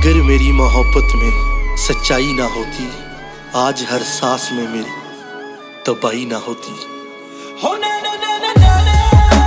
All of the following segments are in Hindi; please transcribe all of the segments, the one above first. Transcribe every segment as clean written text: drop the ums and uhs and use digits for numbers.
अगर मेरी मोहब्बत में सच्चाई ना होती, आज हर सांस में मेरी तबाही ना होती। हो ना ना ना ना ना ना।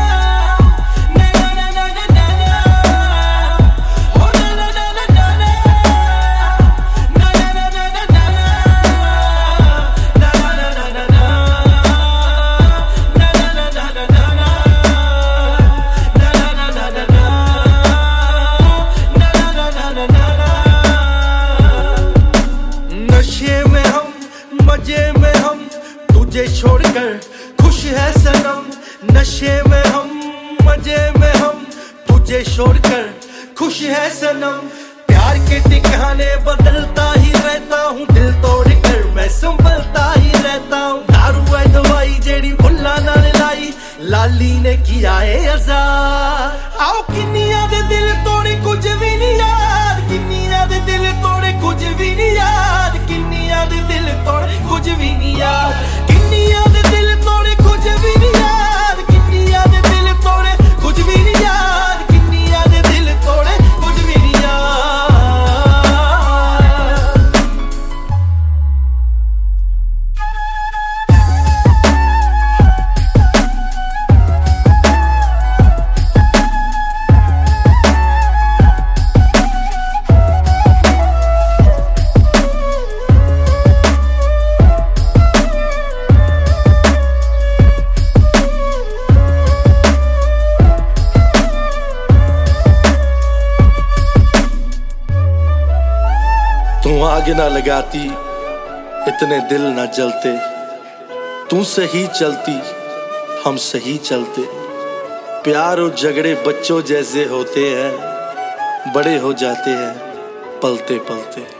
नशे में हम, मजे में हम, तुझे छोड़कर खुश है सनम। नशे में हम, मजे में हम, तुझे छोड़कर खुश है सनम। प्यार के ठिकाने बदलता ही रहता हूँ, दिल तोड़कर मैं संभलता ही रहता हूँ। दारू है दवाई जेड़ी भुल्ला ना लाई, लाली ने किया है आजाद। आओ किन्निया दे दिल तोड़े कुछ भी नहीं याद, किन्निया दे दिल तोड़े कुछ भी नहीं याद, किन्निया दे दिल तोड़े कुछ भी नहीं याद, किन्निया दे दिल तोड़े कुछ भी नहीं याद, किन्निया दे दिल तोड़े कुछ भी नहीं याद, किन्निया दे दिल तोड़े कुछ भी नहीं याद। तू आग ना लगाती, इतने दिल ना जलते। तू सही चलती, हम सही चलते। प्यार और झगड़े बच्चों जैसे होते हैं, बड़े हो जाते हैं पलते पलते।